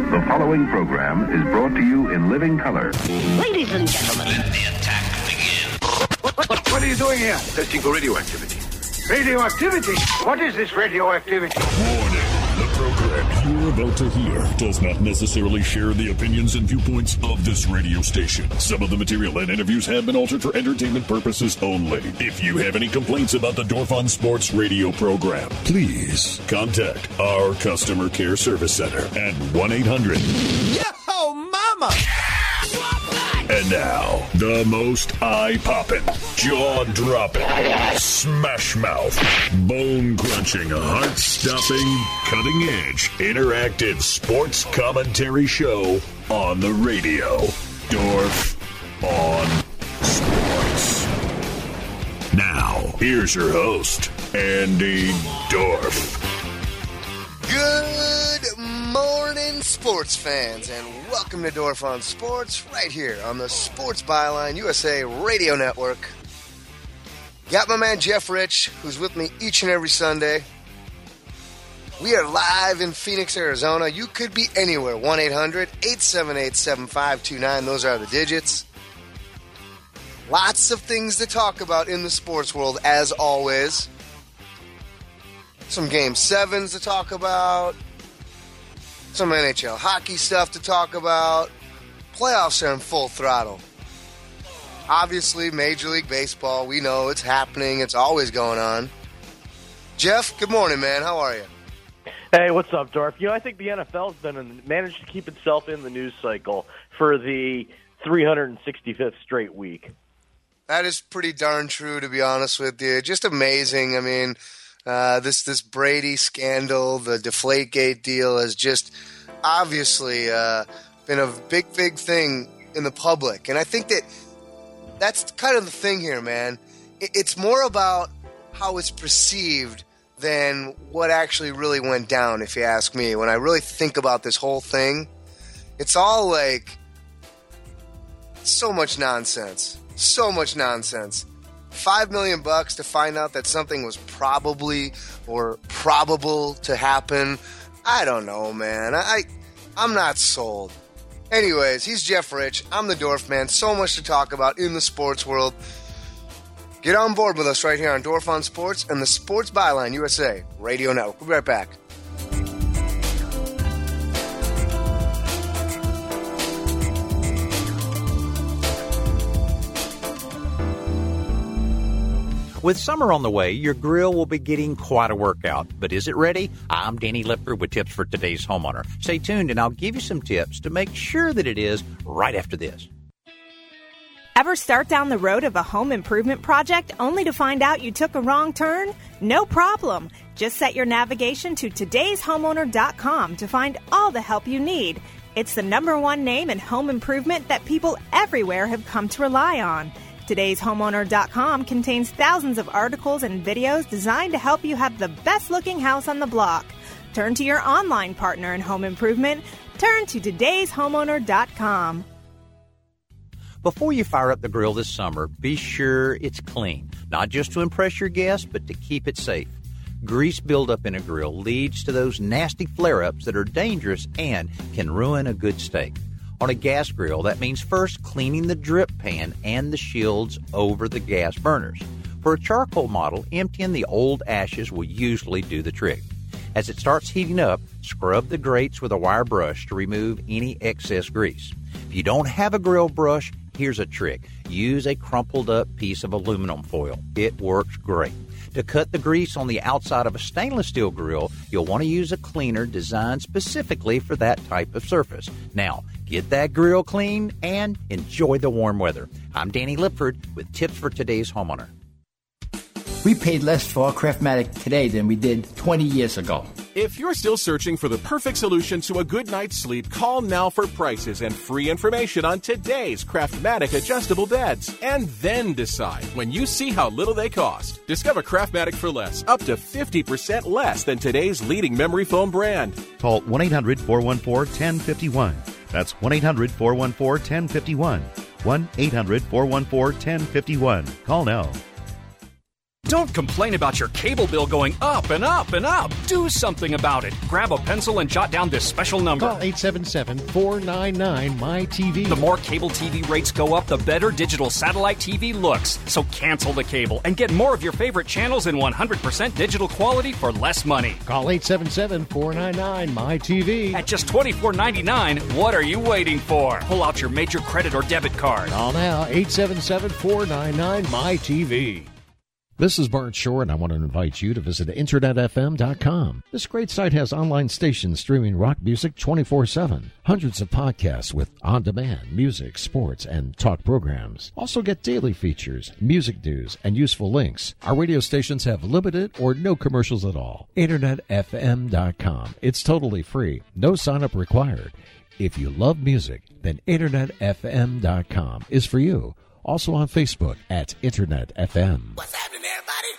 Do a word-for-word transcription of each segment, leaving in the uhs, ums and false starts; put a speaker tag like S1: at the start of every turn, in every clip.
S1: The following program is brought to you in living color.
S2: Ladies and gentlemen, let the attack begin.
S3: What, what, what, what are you doing here?
S4: Testing for radioactivity.
S3: Radioactivity? What is this radioactivity?
S5: Warning. The program you're about to hear does not necessarily share the opinions and viewpoints of this radio station. Some of the material and interviews have been altered for entertainment purposes only. If you have any complaints about the Dorf on Sports radio program, please contact our customer care service center at one eight hundred
S6: Yo, mama!
S5: And now, the most eye-popping, jaw-dropping, smash-mouth, bone-crunching, heart-stopping, cutting-edge, interactive sports commentary show on the radio. Dorf on Sports. Now, here's your host, Andy Dorf.
S6: Good morning, sports fans, and welcome to Dorf on Sports, right here on the Sports Byline U S A Radio Network. Got my man Jeff Rich, who's with me each and every Sunday. We are live in Phoenix, Arizona. You could be anywhere. one eight hundred eight seven eight seven five two nine. Those are the digits. Lots of things to talk about in the sports world, as always. Some Game sevens to talk about. Some N H L hockey stuff to talk about. Playoffs are in full throttle. Obviously, Major League Baseball, we know it's happening. It's always going on. Jeff, good morning, man. How are you?
S7: Hey, what's up, Dorf? You know, I think the N F L's been in, managed to keep itself in the news cycle for the three hundred sixty-fifth straight week.
S6: That is pretty darn true, to be honest with you. Just amazing. I mean, uh, this this Brady scandal, the Deflategate deal, has just obviously uh, been a big, big thing in the public. And I think that that's kind of the thing here, man. It, it's more about how it's perceived than what actually really went down, if you ask me. When I really think about this whole thing, it's all like so much nonsense. So much nonsense. Five million bucks to find out that something was probably or probable to happen. I don't know, man. I, I'm not sold. Anyways, he's Jeff Rich. I'm the Dorf Man. So much to talk about in the sports world. Get on board with us right here on Dorf on Sports and the Sports Byline U S A Radio Network. We'll be right back.
S8: With summer on the way, your grill will be getting quite a workout. But is it ready? I'm Danny Lipford with tips for today's homeowner. Stay tuned and I'll give you some tips to make sure that it is right after this.
S9: Ever start down the road of a home improvement project only to find out you took a wrong turn? No problem. Just set your navigation to todays homeowner dot com to find all the help you need. It's the number one name in home improvement that people everywhere have come to rely on. todays homeowner dot com contains thousands of articles and videos designed to help you have the best-looking house on the block. Turn to your online partner in home improvement. Turn to todays homeowner dot com.
S8: Before you fire up the grill this summer, be sure it's clean, not just to impress your guests, but to keep it safe. Grease buildup in a grill leads to those nasty flare-ups that are dangerous and can ruin a good steak. On a gas grill, that means first cleaning the drip pan and the shields over the gas burners. For a charcoal model, emptying the old ashes will usually do the trick. As it starts heating up, scrub the grates with a wire brush to remove any excess grease. If you don't have a grill brush, here's a trick. Use a crumpled up piece of aluminum foil. It works great. To cut the grease on the outside of a stainless steel grill, you'll want to use a cleaner designed specifically for that type of surface. Now, get that grill clean and enjoy the warm weather. I'm Danny Lipford with tips for today's homeowner.
S10: We paid less for our Craftmatic today than we did twenty years ago.
S11: If you're still searching for the perfect solution to a good night's sleep, call now for prices and free information on today's Craftmatic adjustable beds. And then decide when you see how little they cost. Discover Craftmatic for less, up to fifty percent less than today's leading memory foam brand.
S12: Call one eight hundred four one four one zero five one. That's one eight hundred four one four one zero five one. one eight hundred four one four one zero five one. Call now.
S4: Don't complain about your cable bill going up and up and up. Do something about it. Grab a pencil and jot down this special number.
S13: Call eight seven seven, four nine nine, M Y T V.
S4: The more cable T V rates go up, the better digital satellite T V looks. So cancel the cable and get more of your favorite channels in one hundred percent digital quality for less money.
S13: Call eight seven seven, four nine nine, M Y T V.
S4: At just twenty-four ninety-nine, what are you waiting for? Pull out your major credit or debit card.
S13: Call now, eight seven seven, four nine nine, M Y T V. This is Bart Shore, and I want to invite you to visit internet f m dot com. This great site has online stations streaming rock music twenty-four seven, hundreds of podcasts with on-demand music, sports, and talk programs. Also get daily features, music news, and useful links. Our radio stations have limited or no commercials at all. internet f m dot com. It's totally free. No sign-up required. If you love music, then internet f m dot com is for you. Also on Facebook at Internet F M.
S2: What's happening, everybody?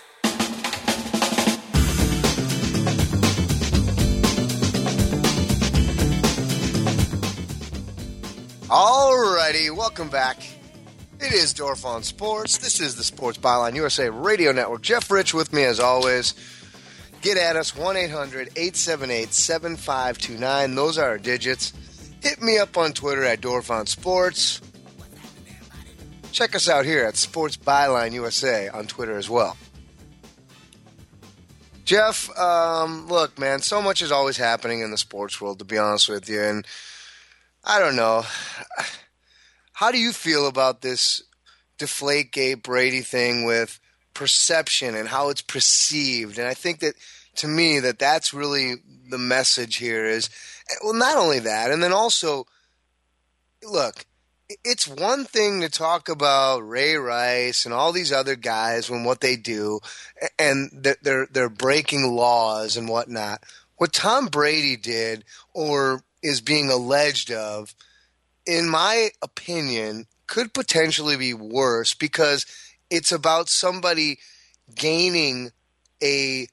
S6: Alrighty, welcome back. It is Dorf on Sports. This is the Sports Byline U S A Radio Network. Jeff Rich with me as always. Get at us, one eight hundred, eight seven eight, seven five two nine. Those are our digits. Hit me up on Twitter at Dorf on Sports. Check us out here at Sports Byline U S A on Twitter as well. Jeff, um, look, man, so much is always happening in the sports world, to be honest with you. And I don't know. How do you feel about this Deflategate Brady thing with perception and how it's perceived? And I think that, to me, that that's really the message here is, well, not only that, and then also, look, it's one thing to talk about Ray Rice and all these other guys and what they do, and they're they're breaking laws and whatnot. What Tom Brady did, or is being alleged of, in my opinion, could potentially be worse because it's about somebody gaining a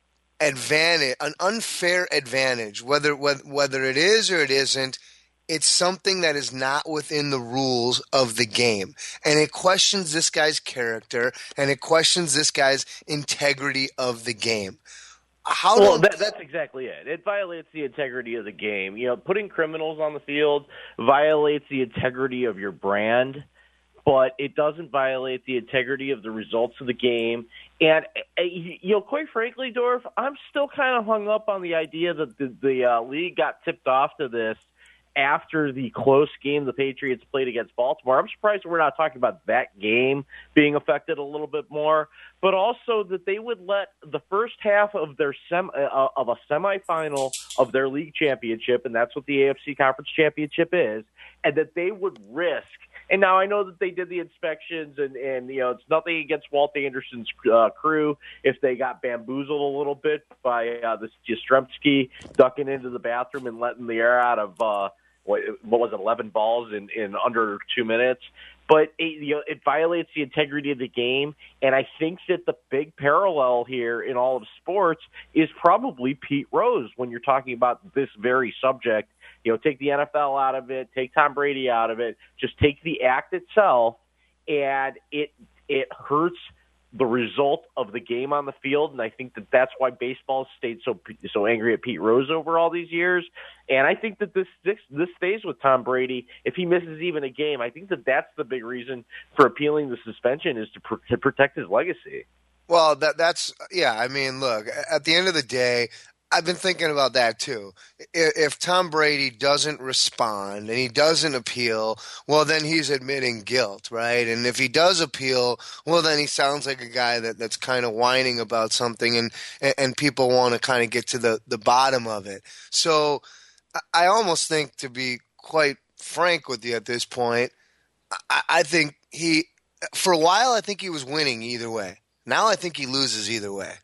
S6: advantage, an unfair advantage, whether whether it is or it isn't. It's something that is not within the rules of the game. And it questions this guy's character, and it questions this guy's integrity of the game. How
S7: well,
S6: do-
S7: that, that's exactly it. It violates the integrity of the game. You know, putting criminals on the field violates the integrity of your brand, but it doesn't violate the integrity of the results of the game. And, you know, quite frankly, Dorf, I'm still kind of hung up on the idea that the, the uh, league got tipped off to this after the close game the Patriots played against Baltimore. I'm surprised we're not talking about that game being affected a little bit more, but also that they would let the first half of their sem- uh, of a semifinal of their league championship, and that's what the A F C Conference Championship is, and that they would risk. And now I know that they did the inspections, and, and you know, it's nothing against Walt Anderson's uh, crew if they got bamboozled a little bit by uh, this Jastrzemski ducking into the bathroom and letting the air out of uh, what, what was it, eleven balls in, in under two minutes. But it, you know, it violates the integrity of the game, and I think that the big parallel here in all of sports is probably Pete Rose when you're talking about this very subject. You know, take the N F L out of it, take Tom Brady out of it, just take the act itself, and it it hurts the result of the game on the field. And I think that that's why baseball stayed so so angry at Pete Rose over all these years. And I think that this this, this stays with Tom Brady. If he misses even a game, I think that that's the big reason for appealing the suspension is to, pr- to protect his legacy.
S6: Well, that that's yeah. I mean, look, at the end of the day, I've been thinking about that too. If Tom Brady doesn't respond and he doesn't appeal, well, then he's admitting guilt, right? And if he does appeal, well, then he sounds like a guy that, that's kind of whining about something, and, and people want to kind of get to the, the bottom of it. So I almost think, to be quite frank with you at this point, I, I think he, for a while, I think he was winning either way. Now I think he loses either way.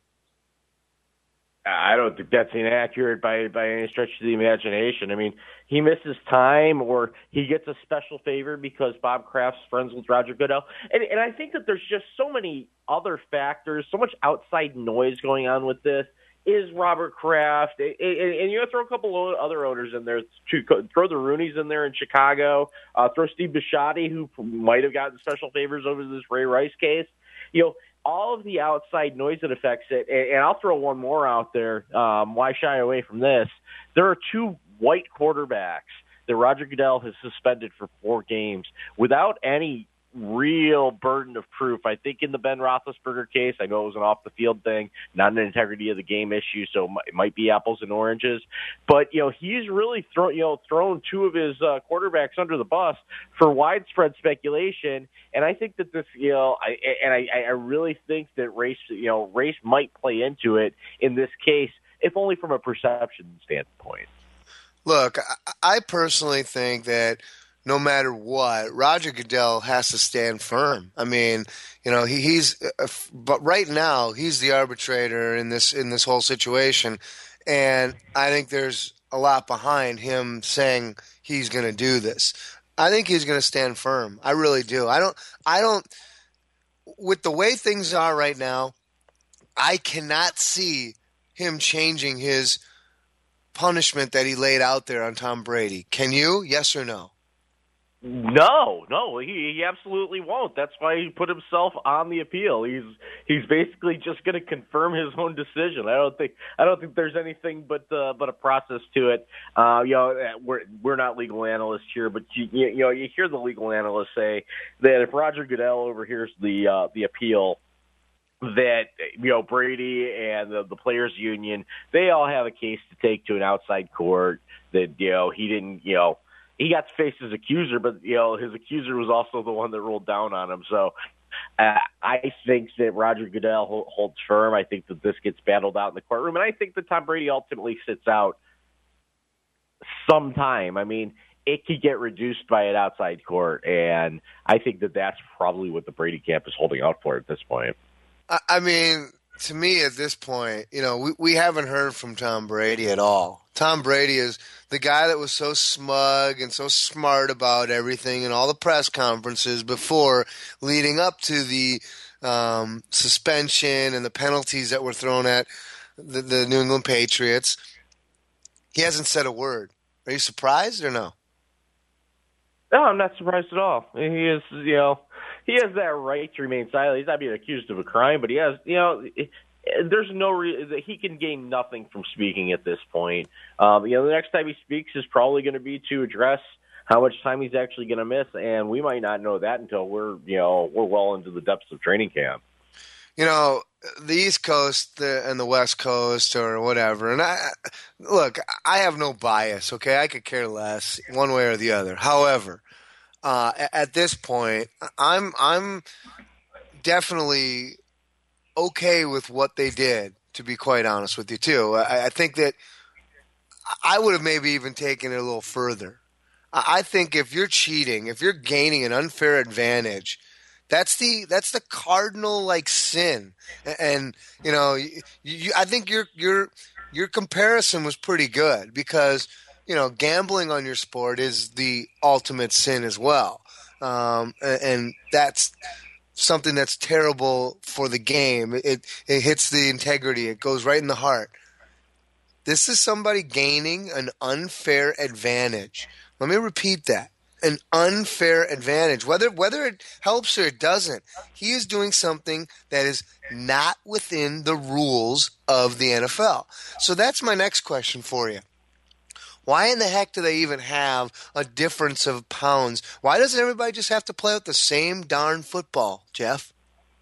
S7: I don't think that's inaccurate by by any stretch of the imagination. I mean, he misses time or he gets a special favor because Bob Kraft's friends with Roger Goodell. And, and I think that there's just so many other factors, so much outside noise going on with this. Is Robert Kraft, and, and you know, throw a couple of other owners in there. Throw the Rooneys in there in Chicago. Uh, throw Steve Bisciotti, who might have gotten special favors over this Ray Rice case. You know, all of the outside noise that affects it, and, and I'll throw one more out there. Um, why shy away from this? There are two white quarterbacks that Roger Goodell has suspended for four games without any real burden of proof. I think in the Ben Roethlisberger case, I know it was an off-the-field thing, not an integrity of the game issue, so it might be apples and oranges. But, you know, he's really thrown, you know, thrown two of his uh, quarterbacks under the bus for widespread speculation. And I think that this, you know, I, and I, I really think that race, you know, race might play into it in this case, if only from a perception standpoint.
S6: Look, I personally think that no matter what, Roger Goodell has to stand firm. I mean, you know, he, he's, uh, but right now he's the arbitrator in this in this whole situation, and I think there's a lot behind him saying he's going to do this. I think he's going to stand firm. I really do. I don't. I don't. With the way things are right now, I cannot see him changing his punishment that he laid out there on Tom Brady. Can you? Yes or no?
S7: No, no, he, he absolutely won't. That's why he put himself on the appeal. He's he's basically just going to confirm his own decision. I don't think I don't think there's anything but uh, but a process to it. Uh, you know, we're we're not legal analysts here, but you, you know, you hear the legal analysts say that if Roger Goodell overhears the uh, the appeal, that, you know, Brady and the, the players union, they all have a case to take to an outside court that, you know, he didn't, you know, he got to face his accuser, but, you know, his accuser was also the one that rolled down on him. So uh, I think that Roger Goodell holds firm. I think that this gets battled out in the courtroom, and I think that Tom Brady ultimately sits out sometime. I mean, it could get reduced by an outside court, and I think that that's probably what the Brady camp is holding out for at this point.
S6: I mean, to me at this point, you know, we, we haven't heard from Tom Brady at all. Tom Brady is the guy that was so smug and so smart about everything in all the press conferences before leading up to the um, suspension and the penalties that were thrown at the, the New England Patriots. He hasn't said a word. Are you surprised or no?
S7: No, I'm not surprised at all. He is, you know, he has that right to remain silent. He's not being accused of a crime, but he has, you know, there's no re- he can gain nothing from speaking at this point. Um, you know, the next time he speaks is probably going to be to address how much time he's actually going to miss, and we might not know that until we're, you know, we're well into the depths of training camp.
S6: You know, the East Coast and the West Coast or whatever, and I look, I have no bias. Okay, I could care less one way or the other. However, uh, at this point, I'm I'm definitely okay with what they did, to be quite honest with you, too. I, I think that I would have maybe even taken it a little further. I think if you're cheating, if you're gaining an unfair advantage, that's the that's the cardinal like sin. And you know, you, you, I think your your your comparison was pretty good because you know gambling on your sport is the ultimate sin as well, um, and, and that's something that's terrible for the game. It it hits the integrity. It goes right in the heart. This is somebody gaining an unfair advantage. Let me repeat that. An unfair advantage. Whether whether it helps or it doesn't, he is doing something that is not within the rules of the N F L. So that's my next question for you. Why in the heck do they even have a difference of pounds? Why doesn't everybody just have to play out the same darn football, Jeff?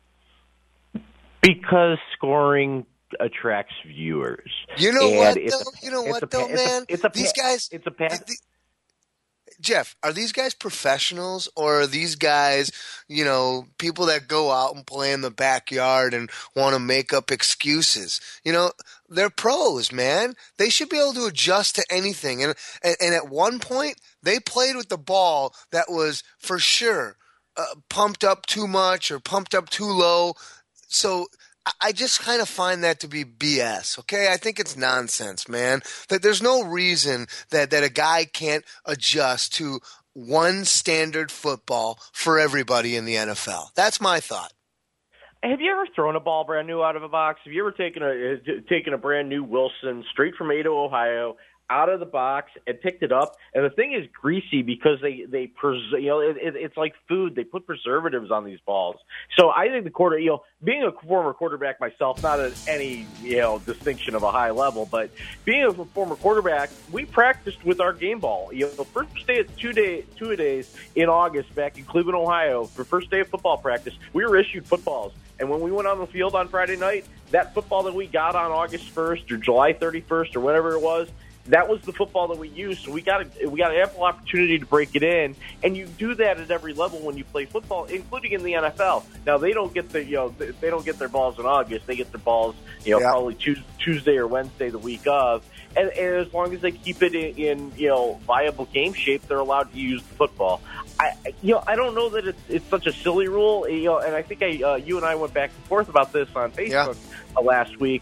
S7: Because scoring attracts viewers.
S6: You know
S7: and
S6: what,
S7: though?
S6: A, you know what,
S7: a,
S6: though,
S7: it's
S6: man?
S7: A, it's a,
S6: These guys...
S7: It's a pass.
S6: The, Jeff, are these guys professionals or are these guys, you know, people that go out and play in the backyard and want to make up excuses? You know, they're pros, man. They should be able to adjust to anything. And and, and at one point, they played with the ball that was for sure uh, pumped up too much or pumped up too low. So I just kind of find that to be B S, okay? I think it's nonsense, man. That there's no reason that, that a guy can't adjust to one standard football for everybody in the N F L. That's my thought.
S7: Have you ever thrown a ball brand new out of a box? Have you ever taken a taken a brand new Wilson straight from Ada, Ohio, out of the box and picked it up. And the thing is greasy because they, they pres- you know, it, it, it's like food. They put preservatives on these balls. So I think the quarter, you know, being a former quarterback myself, not at any, you know, distinction of a high level, but being a former quarterback, we practiced with our game ball. You know, first day of two day, two days in August back in Cleveland, Ohio, for first day of football practice, we were issued footballs. And when we went on the field on Friday night, that football that we got on August first or July thirty-first or whatever it was, that was the football that we used. So we got a, we got an ample opportunity to break it in, and you do that at every level when you play football, including in the N F L. Now they don't get the you know they don't get their balls in August. They get their balls you know yeah. probably Tuesday or Wednesday the week of, and, and as long as they keep it in, in you know viable game shape, they're allowed to use the football. I you know I don't know that it's it's such a silly rule. You know, and I think I uh, you and I went back and forth about this on Facebook yeah. uh, last week.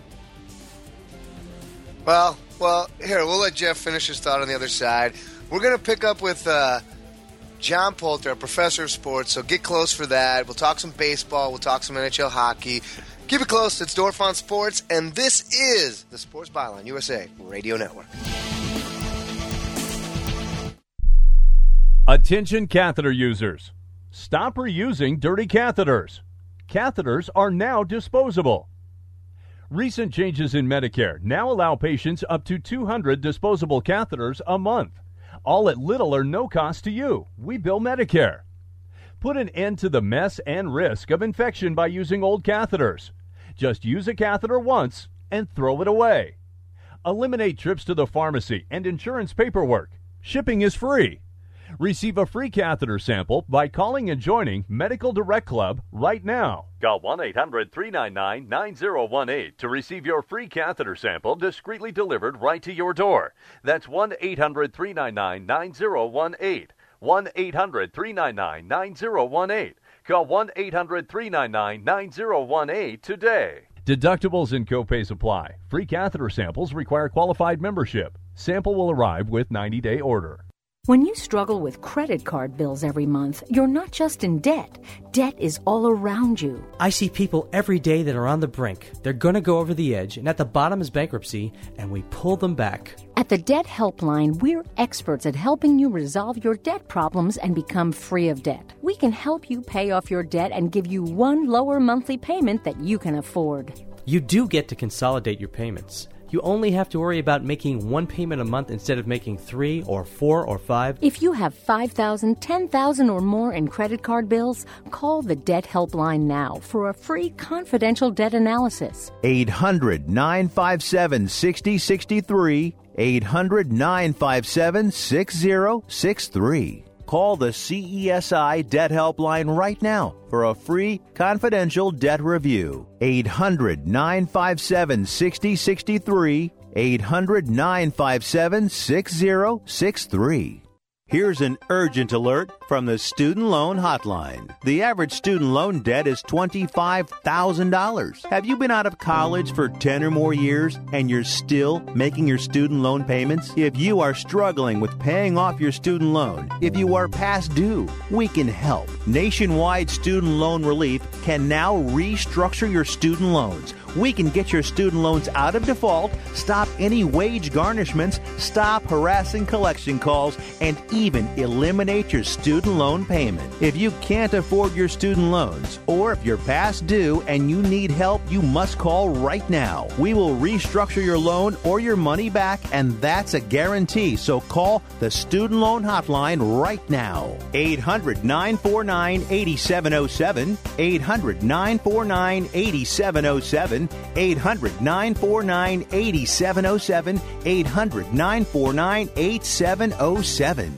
S6: Well, well, here, we'll let Jeff finish his thought on the other side. We're going to pick up with uh, John Poulter, a professor of sports, so get close for that. We'll talk some baseball. We'll talk some N H L hockey. Keep it close. It's Dorf on Sports, and this is the Sports Byline U S A Radio Network.
S14: Attention catheter users. Stop reusing dirty catheters. Catheters are now disposable. Recent changes in Medicare now allow patients up to two hundred disposable catheters a month, all at little or no cost to you. We bill Medicare. Put an end to the mess and risk of infection by using old catheters. Just use a catheter once and throw it away. Eliminate trips to the pharmacy and insurance paperwork. Shipping is free. Receive a free catheter sample by calling and joining Medical Direct Club right now. Call one eight hundred three nine nine nine zero one eight to receive your free catheter sample discreetly delivered right to your door. That's one eight hundred three nine nine nine zero one eight. one eight hundred three nine nine nine zero one eight. Call one eight hundred three nine nine nine zero one eight today. Deductibles and copays apply. Free catheter samples require qualified membership. Sample will arrive with ninety-day order.
S15: When you struggle with credit card bills every month, you're not just in debt. Debt is all around you.
S16: I see people every day that are on the brink. They're going to go over the edge, and at the bottom is bankruptcy, and we pull them back.
S15: At the Debt Helpline, we're experts at helping you resolve your debt problems and become free of debt. We can help you pay off your debt and give you one lower monthly payment that you can afford.
S16: You do get to consolidate your payments. You only have to worry about making one payment a month instead of making three or four or five.
S15: If you have five thousand dollars, ten thousand dollars or more in credit card bills, call the Debt Helpline now for a free confidential debt analysis.
S17: eight hundred nine five seven six zero six three. eight hundred nine five seven six zero six three. Call the C E S I Debt Helpline right now for a free confidential debt review. eight hundred nine five seven six zero six three. eight hundred nine five seven six zero six three. Here's an urgent alert from the Student Loan Hotline. The average student loan debt is twenty-five thousand dollars. Have you been out of college for ten or more years and you're still making your student loan payments? If you are struggling with paying off your student loan, if you are past due, we can help. Nationwide Student Loan Relief can now restructure your student loans. We can get your student loans out of default, stop any wage garnishments, stop harassing collection calls, and even eliminate your student loan payment. If you can't afford your student loans, or if you're past due and you need help, you must call right now. We will restructure your loan or your money back, and that's a guarantee. So call the Student Loan Hotline right now. eight hundred nine four nine eight seven zero seven. eight hundred nine four nine eight seven zero seven. eight hundred nine four nine eight seven zero seven. eight hundred nine four nine eight seven zero seven.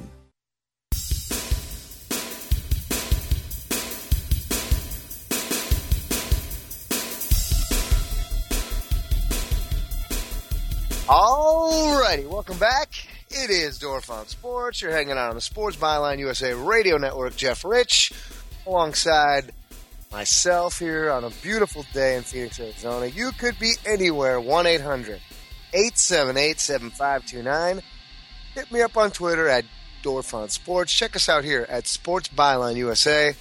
S6: All righty, welcome back. It is Dorf on Sports. You're hanging out on the Sports Byline U S A Radio Network. Jeff Rich, alongside myself here on a beautiful day in Phoenix, Arizona. You could be anywhere. one eight hundred eight seven eight seven five two nine. Hit me up on Twitter at Dorf on Sports. Check us out here at Sports Byline U S A.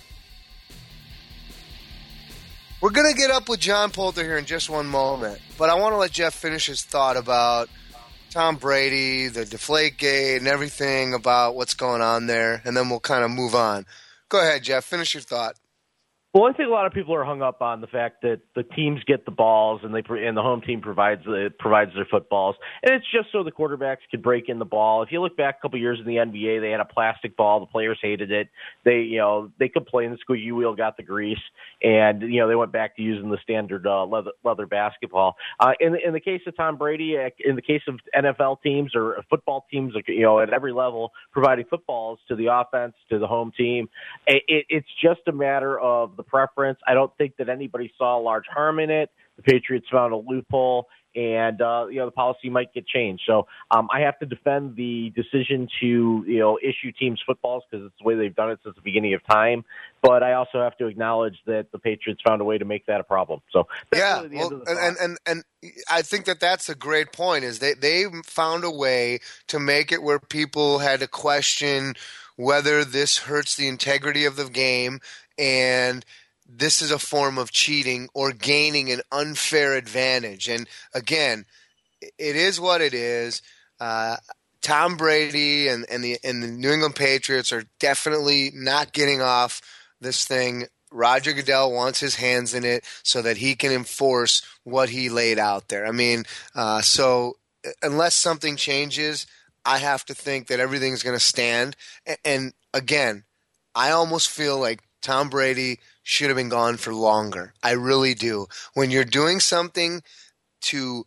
S6: We're going to get up with John Poulter here in just one moment, but I want to let Jeff finish his thought about Tom Brady, the Deflategate, and everything about what's going on there, and then we'll kind of move on. Go ahead, Jeff. Finish your thought.
S7: Well, I think a lot of people are hung up on the fact that the teams get the balls and they and the home team provides the, provides their footballs, and it's just so the quarterbacks could break in the ball. If you look back a couple years in the N B A, they had a plastic ball. The players hated it. They, you know, they complained the squeaky wheel got the grease, and you know they went back to using the standard uh, leather, leather basketball. Uh, in the, in the case of Tom Brady, in the case of N F L teams or football teams, you know, at every level, providing footballs to the offense, to the home team, it, it, it's just a matter of the preference. I don't think that anybody saw a large harm in it. The Patriots found a loophole, and uh, you know the policy might get changed. So um, I have to defend the decision to you know issue teams footballs because it's the way they've done it since the beginning of time. But I also have to acknowledge that the Patriots found a way to make that a problem. So that's
S6: yeah,
S7: really the
S6: well,
S7: end of the
S6: and, and and I think that that's a great point. Is they they found a way to make it where people had to question whether this hurts the integrity of the game and this is a form of cheating or gaining an unfair advantage. And again, it is what it is. Uh, Tom Brady and, and the and the New England Patriots are definitely not getting off this thing. Roger Goodell wants his hands in it so that he can enforce what he laid out there. I mean, uh, so unless something changes, I have to think that everything's going to stand. And, and again, I almost feel like Tom Brady should have been gone for longer. I really do. When you're doing something to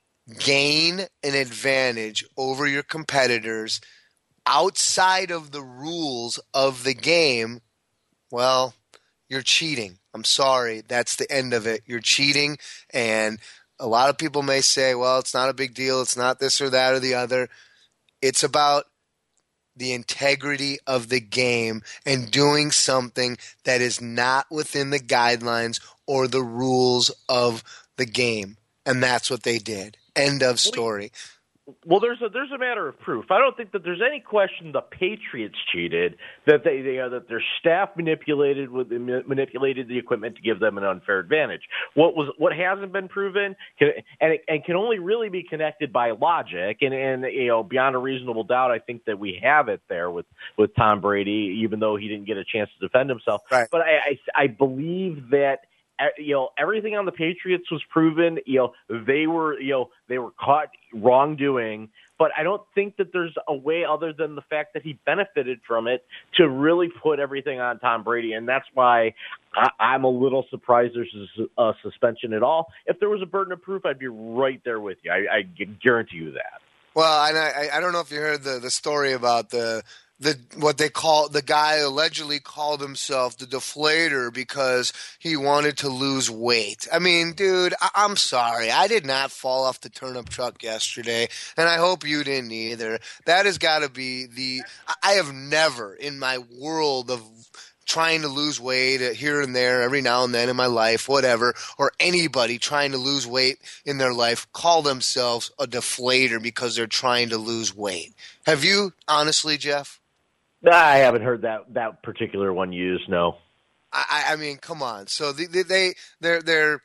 S6: gain an advantage over your competitors outside of the rules of the game, well, you're cheating. I'm sorry. That's the end of it. You're cheating. And a lot of people may say, well, it's not a big deal. It's not this or that or the other. It's about the integrity of the game and doing something that is not within the guidelines or the rules of the game. And that's what they did. End of story.
S7: Well, there's a there's a matter of proof. I don't think that there's any question the Patriots cheated, that they, they uh, that their staff manipulated with manipulated the equipment to give them an unfair advantage. What was what hasn't been proven, can, and it, and can only really be connected by logic, and and you know beyond a reasonable doubt, I think that we have it there with, with Tom Brady, even though he didn't get a chance to defend himself.
S6: Right.
S7: But I, I I believe that. You know, everything on the Patriots was proven. You know, they were, you know, they were caught wrongdoing. But I don't think that there's a way other than the fact that he benefited from it to really put everything on Tom Brady. And that's why I, I'm a little surprised there's a, a suspension at all. If there was a burden of proof, I'd be right there with you. I, I guarantee you that.
S6: Well, and I, I don't know if you heard the, the story about the the what they call the guy allegedly called himself the Deflator because he wanted to lose weight. I mean, dude, I, I'm sorry. I did not fall off the turnip truck yesterday, and I hope you didn't either. That has got to be the – I have never in my world of trying to lose weight here and there every now and then in my life, whatever, or anybody trying to lose weight in their life call themselves a deflator because they're trying to lose weight. Have you, honestly, Jeff?
S7: I haven't heard that, that particular one used, no.
S6: I, I mean, come on. So they, they, they're, they're,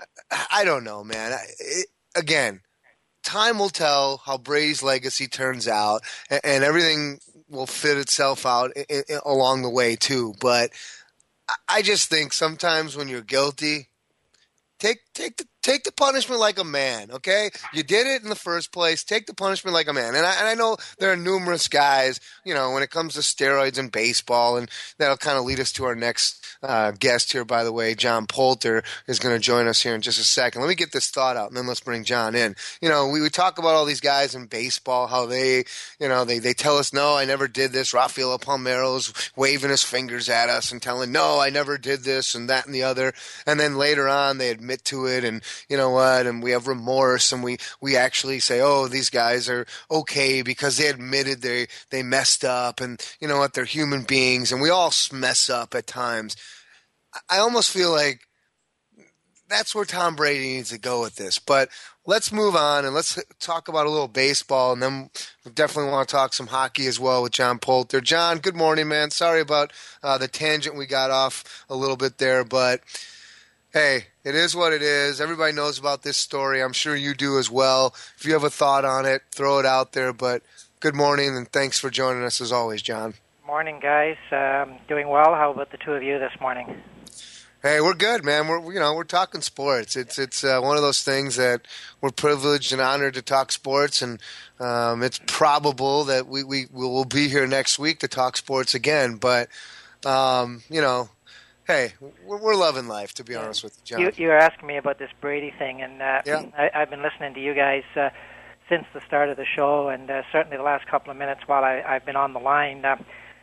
S6: I don't know, man. It, again, time will tell how Brady's legacy turns out, and, and everything will fit itself out in, in, along the way too. But I just think sometimes when you're guilty, take take the take the punishment like a man. Okay, you did it in the first place. Take the punishment like a man. And I and I know there are numerous guys, you know, when it comes to steroids and baseball, and that'll kind of lead us to our next uh, guest here. By the way, John Poulter is going to join us here in just a second. Let me get this thought out, and then let's bring John in. You know, we, we talk about all these guys in baseball, how they, you know, they, they tell us, no, I never did this. Rafael Palmeiro's waving his fingers at us and telling, no, I never did this and that and the other. And then later on, they admit to it, and you know what, and we have remorse, and we, we actually say, oh, these guys are okay because they admitted they, they messed up, and you know what, they're human beings, and we all mess up at times. I almost feel like that's where Tom Brady needs to go with this. But let's move on and let's talk about a little baseball, and then we definitely want to talk some hockey as well with John Poulter. John, good morning, man. Sorry about uh, the tangent we got off a little bit there, but hey, it is what it is. Everybody knows about this story. I'm sure you do as well. If you have a thought on it, throw it out there. But good morning, and thanks for joining us as always, John.
S18: Morning, guys. Um, doing well. How about the two of you this morning?
S6: Hey, we're good, man. We're you know we're talking sports. It's it's uh, one of those things that we're privileged and honored to talk sports, and um, it's probable that we we will be here next week to talk sports again. But um, you know, hey, we're, we're loving life, to be honest with you, John.
S18: You, you were asking me about this Brady thing, and uh,
S6: yeah.
S18: I, I've been listening to you guys uh, since the start of the show, and uh, certainly the last couple of minutes while I, I've been on the line. Uh,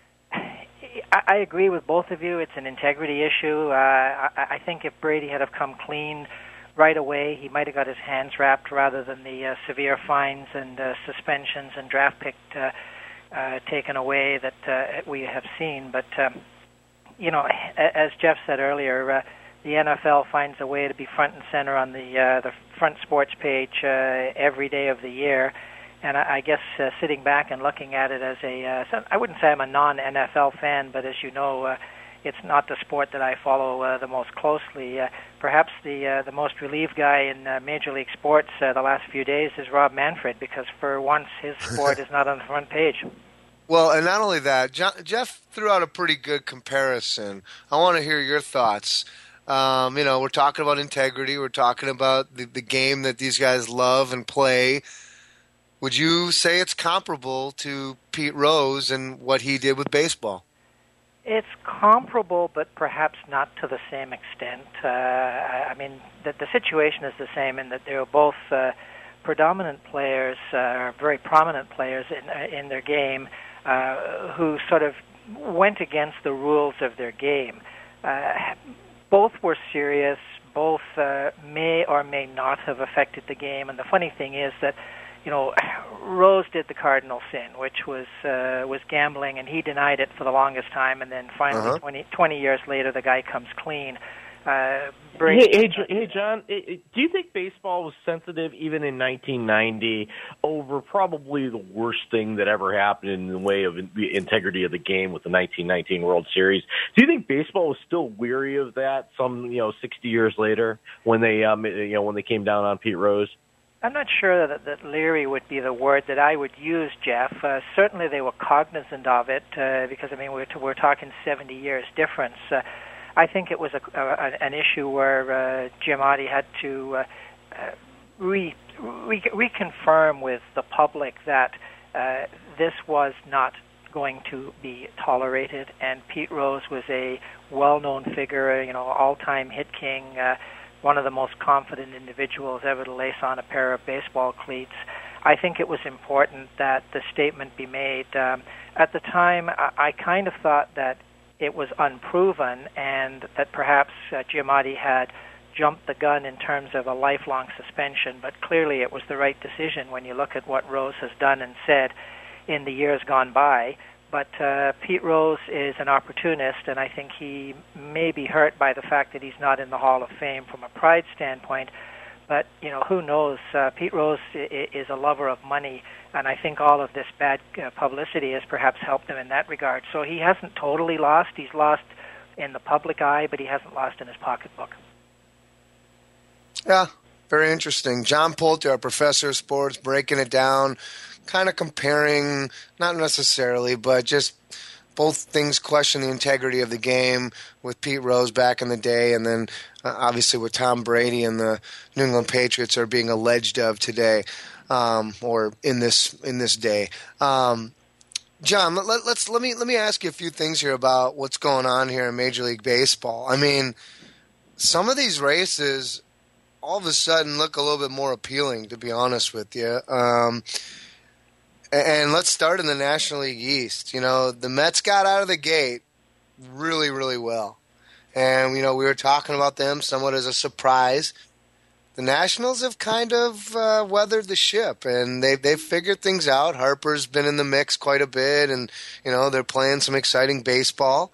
S18: I agree with both of you. It's an integrity issue. Uh, I, I think if Brady had have come clean right away, he might have got his hands wrapped rather than the uh, severe fines and uh, suspensions and draft pick uh, uh, taken away that uh, we have seen. But, um, you know, as Jeff said earlier, uh, the N F L finds a way to be front and center on the, uh, the front sports page uh, every day of the year. And I guess uh, sitting back and looking at it as a, uh, I wouldn't say I'm a non-N F L fan, but as you know, uh, it's not the sport that I follow uh, the most closely. Uh, perhaps the uh, the most relieved guy in uh, Major League sports uh, the last few days is Rob Manfred, because for once his sport is not on the front page.
S6: Well, and not only that, John, Jeff threw out a pretty good comparison. I want to hear your thoughts. Um, you know, we're talking about integrity. We're talking about the, the game that these guys love and play. Would you say it's comparable to Pete Rose and what he did with baseball?
S18: It's comparable, but perhaps not to the same extent. Uh, I mean, the, the situation is the same in that they were both uh, predominant players, uh, very prominent players in, uh, in their game, uh, who sort of went against the rules of their game. Uh, both were serious. Both uh, may or may not have affected the game. And the funny thing is that, you know, Rose did the cardinal sin, which was uh, was gambling, and he denied it for the longest time. And then finally,
S7: Uh-huh.
S18: twenty, twenty years later, the guy comes clean. Uh,
S7: Hey,
S18: Brady,
S7: hey, Jo- hey, John, eh, eh, do you think baseball was sensitive even in nineteen ninety over probably the worst thing that ever happened in the way of in- the integrity of the game with the nineteen nineteen World Series? Do you think baseball was still weary of that some, you know, sixty years later when they, um, you know, when they came down on Pete Rose?
S18: I'm not sure that, that leery would be the word that I would use, Jeff. Uh, certainly they were cognizant of it uh, because, I mean, we're, t- we're talking seventy years difference. Uh, I think it was a, a, an issue where uh, Giamatti had to uh, uh, re, re, reconfirm with the public that uh, this was not going to be tolerated, and Pete Rose was a well-known figure, you know, all-time hit king, uh, one of the most confident individuals ever to lace on a pair of baseball cleats. I think it was important that the statement be made. Um, at the time, I, I kind of thought that it was unproven and that perhaps uh, Giamatti had jumped the gun in terms of a lifelong suspension, but clearly it was the right decision when you look at what Rose has done and said in the years gone by. But uh, Pete Rose is an opportunist, and I think he may be hurt by the fact that he's not in the Hall of Fame from a pride standpoint. But, you know, who knows? Uh, Pete Rose I- is a lover of money, and I think all of this bad uh, publicity has perhaps helped him in that regard. So he hasn't totally lost. He's lost in the public eye, but he hasn't lost in his pocketbook.
S6: Yeah, very interesting. John Pulte, our professor of sports, breaking it down, kind of comparing, not necessarily, but just both things question the integrity of the game with Pete Rose back in the day, and then uh, obviously what Tom Brady and the New England Patriots are being alleged of today, um, or in this in this day. Um, John, let, let, let's let me let me ask you a few things here about what's going on here in Major League Baseball. I mean, some of these races all of a sudden look a little bit more appealing, to be honest with you. Um, And let's start in the National League East. You know, the Mets got out of the gate really, really well. And, you know, we were talking about them somewhat as a surprise. The Nationals have kind of uh, weathered the ship, and they've, they've figured things out. Harper's been in the mix quite a bit, and, you know, they're playing some exciting baseball.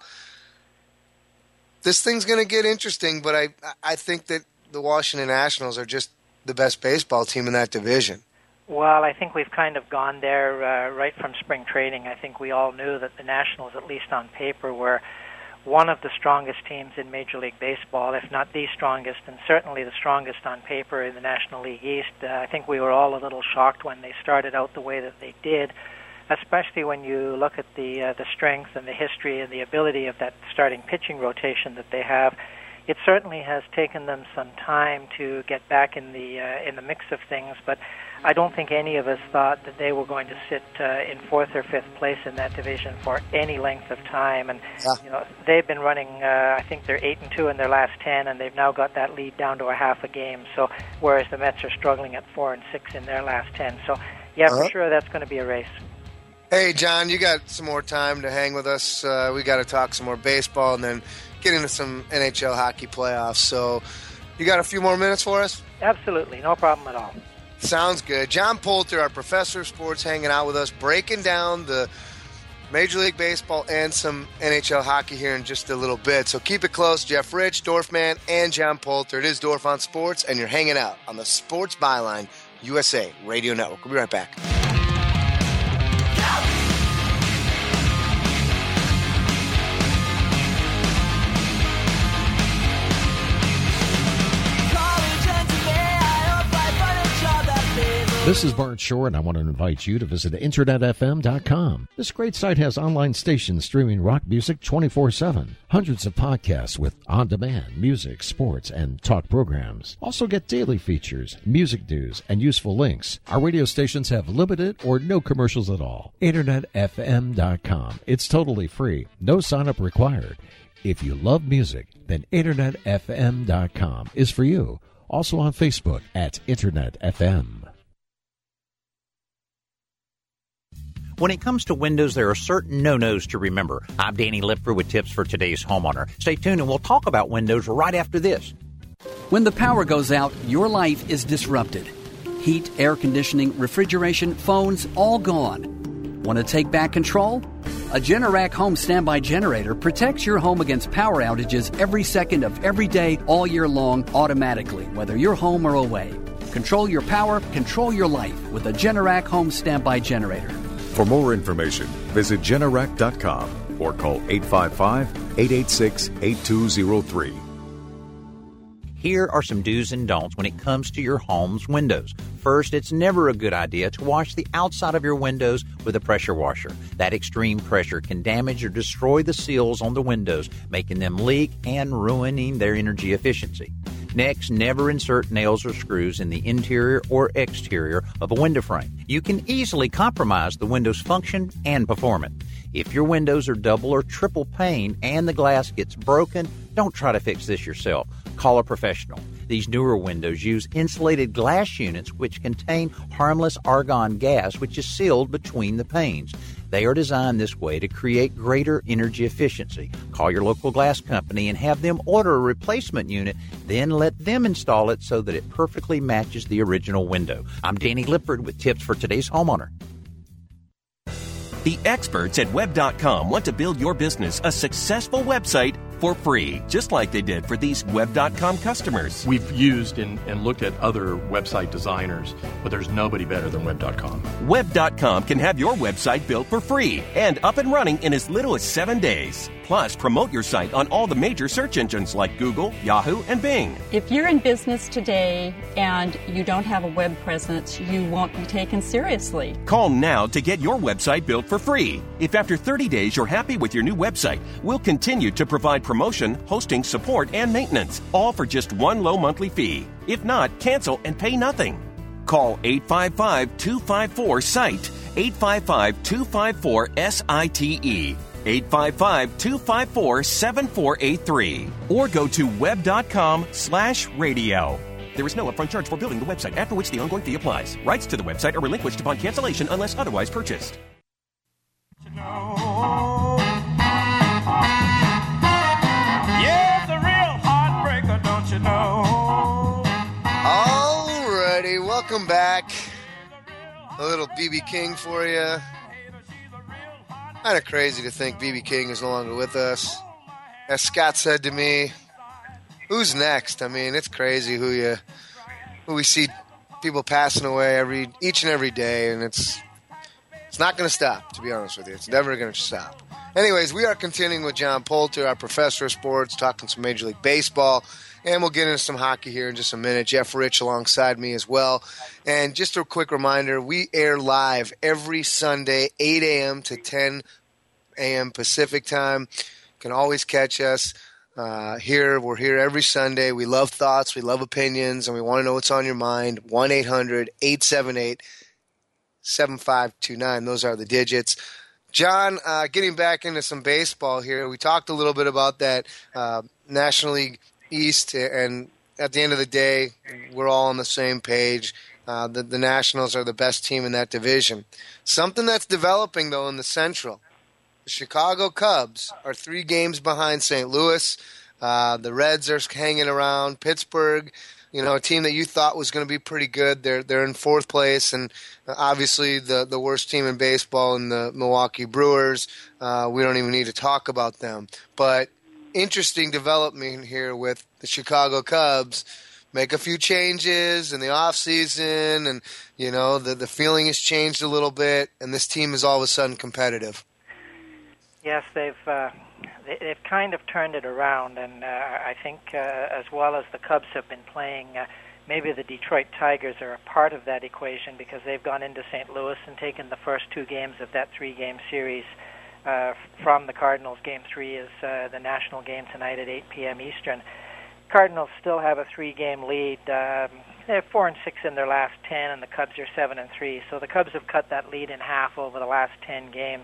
S6: This thing's going to get interesting, but I, I think that the Washington Nationals are just the best baseball team in that division.
S18: Well, I think we've kind of gone there uh, right from spring training. I think we all knew that the Nationals, at least on paper, were one of the strongest teams in Major League Baseball, if not the strongest, and certainly the strongest on paper in the National League East. Uh, I think we were all a little shocked when they started out the way that they did, especially when you look at the uh, the strength and the history and the ability of that starting pitching rotation that they have. It certainly has taken them some time to get back in the uh, in the mix of things, but I don't think any of us thought that they were going to sit uh, in fourth or fifth place in that division for any length of time. And yeah. you know, they've been running. Uh, I think they're eight and two in their last ten, and they've now got that lead down to a half a game. So, whereas the Mets are struggling at four and six in their last ten. So, yeah, uh-huh. for sure, that's going to be a race.
S6: Hey, John, you got some more time to hang with us. Uh, we got to talk some more baseball and then get into some N H L hockey playoffs. So, you got a few more minutes for us?
S18: Absolutely, no problem at all.
S6: Sounds good. John Poulter, our professor of sports, hanging out with us, breaking down the Major League Baseball and some N H L hockey here in just a little bit. So keep it close. Jeff Rich, Dorfman, and John Poulter. It is Dorf on Sports, and you're hanging out on the Sports Byline U S A Radio Network. We'll be right back.
S13: This is Bart Shore, and I want to invite you to visit internet f m dot com. This great site has online stations streaming rock music twenty-four seven, hundreds of podcasts with on-demand music, sports, and talk programs. Also get daily features, music news, and useful links. Our radio stations have limited or no commercials at all. internet f m dot com. It's totally free. No sign-up required. If you love music, then internet f m dot com is for you. Also on Facebook at internet f m.
S8: When it comes to windows, there are certain no-nos to remember. I'm Danny Lipford with tips for today's homeowner. Stay tuned and we'll talk about windows right after this.
S19: When the power goes out, your life is disrupted. Heat, air conditioning, refrigeration, phones, all gone. Want to take back control? A Generac home standby generator protects your home against power outages every second of every day, all year long, automatically, whether you're home or away. Control your power, control your life with a Generac home standby generator.
S20: For more information, visit Generac dot com or call eight five five, eight eight six, eight two zero three.
S8: Here are some do's and don'ts when it comes to your home's windows. First, it's never a good idea to wash the outside of your windows with a pressure washer. That extreme pressure can damage or destroy the seals on the windows, making them leak and ruining their energy efficiency. Next, never insert nails or screws in the interior or exterior of a window frame. You can easily compromise the window's function and performance. If your windows are double or triple pane and the glass gets broken, don't try to fix this yourself. Call a professional. These newer windows use insulated glass units which contain harmless argon gas, which is sealed between the panes. They are designed this way to create greater energy efficiency. Call your local glass company and have them order a replacement unit, then let them install it so that it perfectly matches the original window. I'm Danny Lipford with tips for today's homeowner.
S21: The experts at web dot com want to build your business a successful website for free, just like they did for these web dot com customers.
S22: We've used and, and looked at other website designers, but there's nobody better than web dot com.
S21: web dot com can have your website built for free and up and running in as little as seven days. Plus, promote your site on all the major search engines like Google, Yahoo, and Bing.
S23: If you're in business today and you don't have a web presence, you won't be taken seriously.
S21: Call now to get your website built for free. If after thirty days you're happy with your new website, we'll continue to provide promotion, hosting, support, and maintenance, all for just one low monthly fee. If not, cancel and pay nothing. Call eight five five, two five four, SITE, eight five five, two five four, S I T E, eight five five, two five four, seven four eight three, or go to web.com slash radio. There is no upfront charge for building the website, after which the ongoing fee applies. Rights to the website are relinquished upon cancellation unless otherwise purchased.
S3: Yeah, it's a real heartbreaker, don't you know?
S6: Alrighty, welcome back. A little B B King for you. Kind of crazy to think B B King is no longer with us. As Scott said to me, who's next? I mean, it's crazy who you who we see people passing away every each and every day, and it's It's not going to stop, to be honest with you. It's never going to stop. Anyways, we are continuing with John Poulter, our professor of sports, talking some Major League Baseball, and we'll get into some hockey here in just a minute. Jeff Rich alongside me as well. And just a quick reminder, we air live every Sunday, eight a.m. to ten a.m. Pacific time. You can always catch us uh, here. We're here every Sunday. We love thoughts, we love opinions, and we want to know what's on your mind. one eight hundred eight seven eight seven five two nine. Those are the digits. John, uh, getting back into some baseball here, we talked a little bit about that uh, National League East, and at the end of the day, we're all on the same page. Uh, the, the Nationals are the best team in that division. Something that's developing, though, in the Central. The Chicago Cubs are three games behind Saint Louis. Uh, the Reds are hanging around. Pittsburgh, you know, a team that you thought was going to be pretty good. They're they're in fourth place, and obviously the, the worst team in baseball in the Milwaukee Brewers. Uh, we don't even need to talk about them. But interesting development here with the Chicago Cubs. Make a few changes in the offseason, and, you know, the, the feeling has changed a little bit, and this team is all of a sudden competitive.
S18: Yes, they've uh, they, they've kind of turned it around, and uh, I think uh, as well as the Cubs have been playing, uh, maybe the Detroit Tigers are a part of that equation because they've gone into Saint Louis and taken the first two games of that three-game series uh, from the Cardinals. Game three is uh, the national game tonight at eight p.m. Eastern. Cardinals still have a three-game lead. Um, they're four and six in their last ten, and the Cubs are seven and three. So the Cubs have cut that lead in half over the last ten games.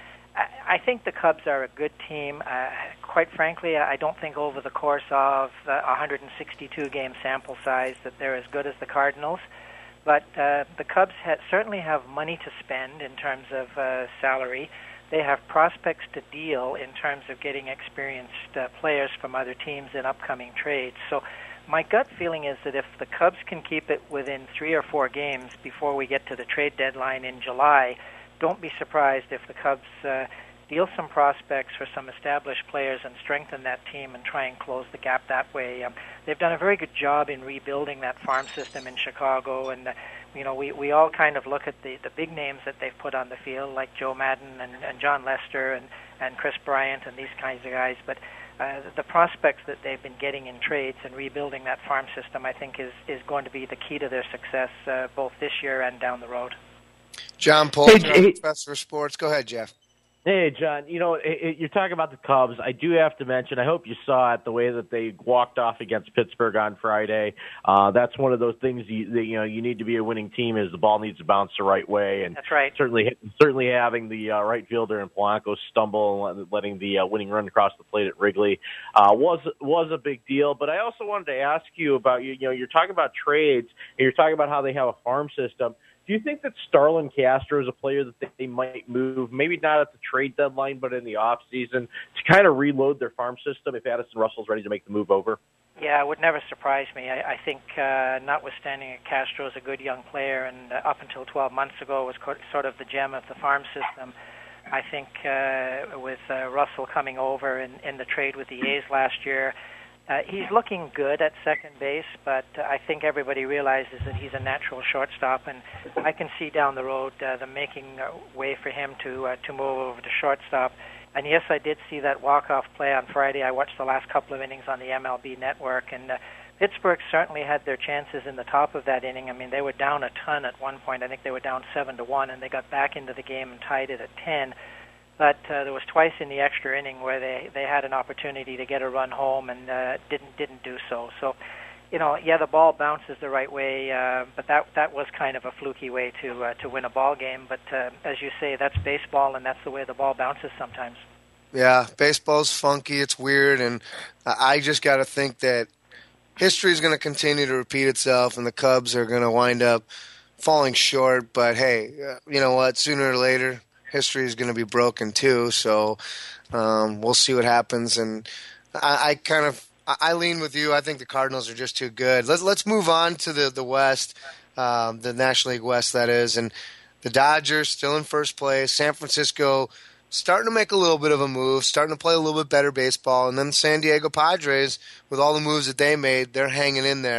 S18: I think the Cubs are a good team. Uh, quite frankly, I don't think over the course of uh, one hundred sixty-two game sample size that they're as good as the Cardinals. But uh, the Cubs ha- certainly have money to spend in terms of uh, salary. They have prospects to deal in terms of getting experienced uh, players from other teams in upcoming trades. So my gut feeling is that if the Cubs can keep it within three or four games before we get to the trade deadline in July, don't be surprised if the Cubs uh, deal some prospects for some established players and strengthen that team and try and close the gap that way. Um, they've done a very good job in rebuilding that farm system in Chicago, and uh, you know we, we all kind of look at the, the big names that they've put on the field, like Joe Madden and, and John Lester and, and Chris Bryant and these kinds of guys, but uh, the prospects that they've been getting in trades and rebuilding that farm system, I think, is, is going to be the key to their success uh, both this year and down the road.
S6: John Poulter, hey, hey, Professor of Sports. Go ahead, Jeff.
S7: Hey, John. You know, it, it, you're talking about the Cubs. I do have to mention, I hope you saw it, the way that they walked off against Pittsburgh on Friday. Uh, that's one of those things you, that, you know, you need to be a winning team is the ball needs to bounce the right way. And
S18: that's right.
S7: Certainly, certainly having the uh, right fielder in Polanco stumble and letting the uh, winning run across the plate at Wrigley uh, was was a big deal. But I also wanted to ask you about, you, you know, you're talking about trades and you're talking about how they have a farm system. Do you think that Starlin Castro is a player that they might move, maybe not at the trade deadline, but in the off season, to kind of reload their farm system if Addison Russell's ready to make the move over?
S18: Yeah, it would never surprise me. I, I think, uh, notwithstanding Castro is a good young player, and uh, up until twelve months ago was co- sort of the gem of the farm system. I think uh, with uh, Russell coming over in, in the trade with the A's last year, Uh, he's looking good at second base, but uh, I think everybody realizes that he's a natural shortstop, and I can see down the road uh, them making a way for him to uh, to move over to shortstop. And yes, I did see that walk-off play on Friday. I watched the last couple of innings on the M L B Network, and uh, Pittsburgh certainly had their chances in the top of that inning. I mean, they were down a ton at one point. I think they were down seven to one, and they got back into the game and tied it at ten. But uh, there was twice in the extra inning where they, they had an opportunity to get a run home and uh, didn't didn't do so. So, you know, yeah, the ball bounces the right way, uh, but that that was kind of a fluky way to uh, to win a ball game. But uh, as you say, that's baseball, and that's the way the ball bounces sometimes.
S6: Yeah, baseball's funky. It's weird, and I just got to think that history is going to continue to repeat itself, and the Cubs are going to wind up falling short. But hey, uh, you know what? Sooner or later, history is going to be broken too, so um, we'll see what happens. And I, I kind of I lean with you. I think the Cardinals are just too good. Let's let's move on to the the West, um, the National League West, that is, and the Dodgers still in first place. San Francisco starting to make a little bit of a move, starting to play a little bit better baseball, and then San Diego Padres with all the moves that they made, they're hanging in there.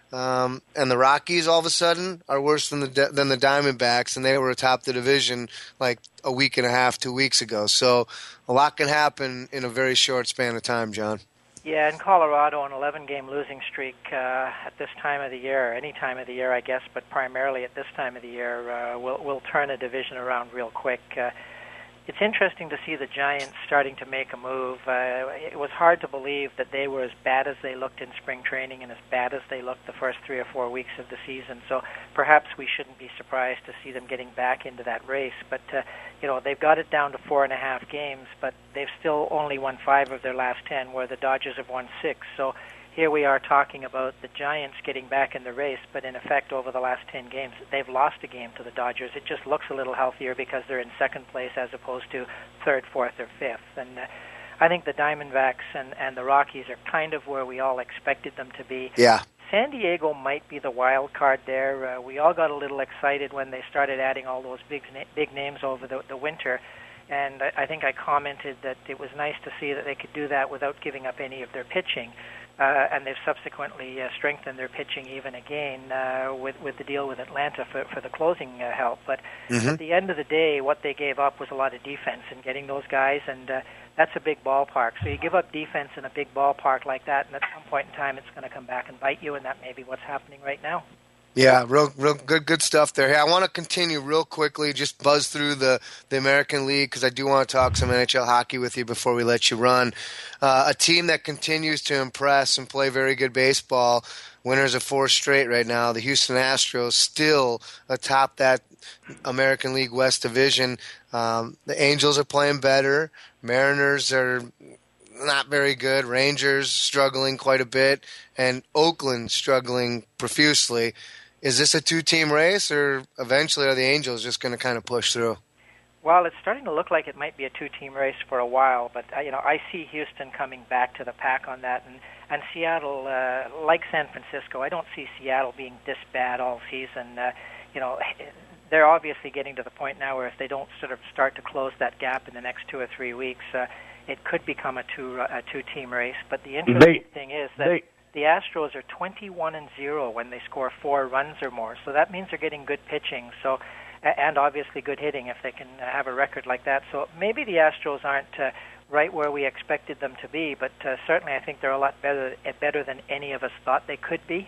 S6: Um, and the Rockies all of a sudden are worse than the than the Diamondbacks, and they were atop the division like a week and a half, two weeks ago. So a lot can happen in a very short span of time, John.
S18: Yeah, in Colorado, an eleven-game losing streak uh, at this time of the year, any time of the year, I guess, but primarily at this time of the year, uh, will will turn a division around real quick. Uh, It's interesting to see the Giants starting to make a move. Uh, it was hard to believe that they were as bad as they looked in spring training and as bad as they looked the first three or four weeks of the season. So perhaps we shouldn't be surprised to see them getting back into that race. But, uh, you know, they've got it down to four and a half games, but they've still only won five of their last ten, where the Dodgers have won six. So here we are talking about the Giants getting back in the race, but in effect over the last ten games, they've lost a game to the Dodgers. It just looks a little healthier because they're in second place as opposed to third, fourth, or fifth. And uh, I think the Diamondbacks and, and the Rockies are kind of where we all expected them to be.
S6: Yeah.
S18: San Diego might be the wild card there. Uh, we all got a little excited when they started adding all those big na- big names over the, the winter. And I, I think I commented that it was nice to see that they could do that without giving up any of their pitching. Uh, and they've subsequently uh, strengthened their pitching even again uh, with with the deal with Atlanta for, for the closing uh, help. But mm-hmm. at the end of the day, what they gave up was a lot of defense in getting those guys, and uh, that's a big ballpark. So you give up defense in a big ballpark like that, and at some point in time, it's going to come back and bite you, and that may be what's happening right now.
S6: Yeah, real, real good, good stuff there. Hey, I want to continue real quickly, just buzz through the, the American League because I do want to talk some N H L hockey with you before we let you run. Uh, a team that continues to impress and play very good baseball, winners of four straight right now. The Houston Astros still atop that American League West division. Um, the Angels are playing better. Mariners are not very good. Rangers struggling quite a bit, and Oakland struggling profusely. Is this a two-team race, or eventually are the Angels just going to kind of push through?
S18: Well, it's starting to look like it might be a two-team race for a while, but uh, you know, I see Houston coming back to the pack on that, and and Seattle, uh, like San Francisco, I don't see Seattle being this bad all season. Uh, you know, they're obviously getting to the point now where if they don't sort of start to close that gap in the next two or three weeks, uh, it could become a two a two-team race. But the interesting
S7: they,
S18: thing is that
S7: they,
S18: the Astros are twenty-one and zero when they score four runs or more. So that means they're getting good pitching. So, and obviously good hitting if they can have a record like that. So maybe the Astros aren't uh, right where we expected them to be, but uh, certainly I think they're a lot better better than any of us thought they could be.